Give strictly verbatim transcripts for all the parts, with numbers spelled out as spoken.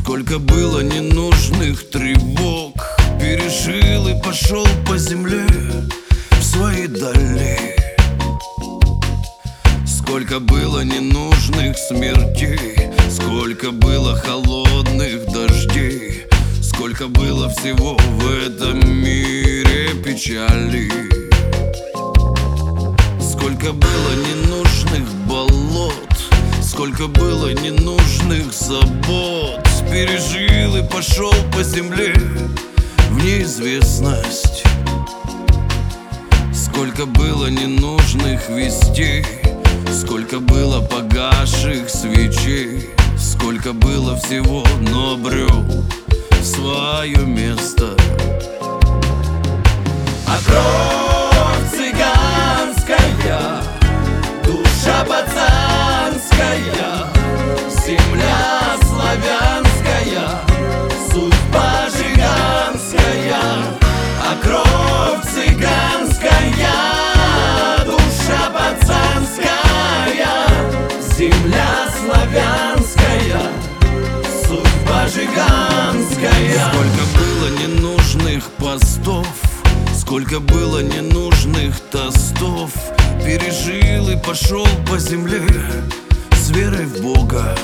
Сколько было ненужных тревог, пережил и пошел по земле в свои дали. Сколько было ненужных смертей, сколько было холодных дождей, сколько было всего в этом мире печали. Сколько было ненужных болот, сколько было ненужных забот, пережил и пошел по земле в неизвестность. Сколько было ненужных вестей, сколько было погасших свечей, сколько было всего, но обрел свое место. А кровь цыганская, душа пацанская, земля славянская, судьба жиганская. А кровь цыганская, душа пацанская, земля славянская, судьба жиганская. Сколько было ненужных постов, сколько было ненужных тостов, пережил и пошел по земле с верой в Бога.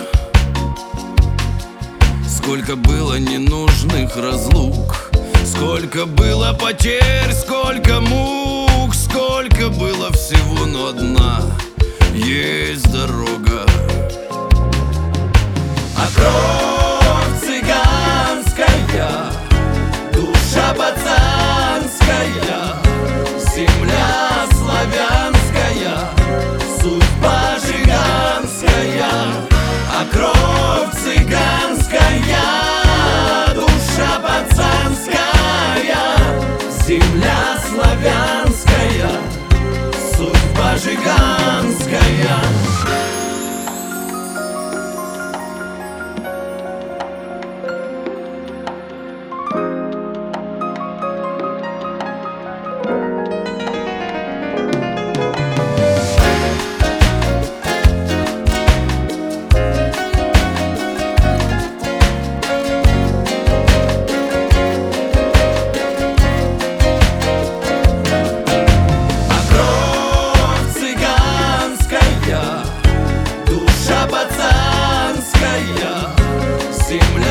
Сколько было ненужных разлук, сколько было потерь, сколько мук, сколько было всего, но одна есть дорога. А кровь цыганская, душа пацанская, земля славянская, судьба жиганская. А кровь цыганская, душа пацанская, земля славянская, судьба жиганская. Земля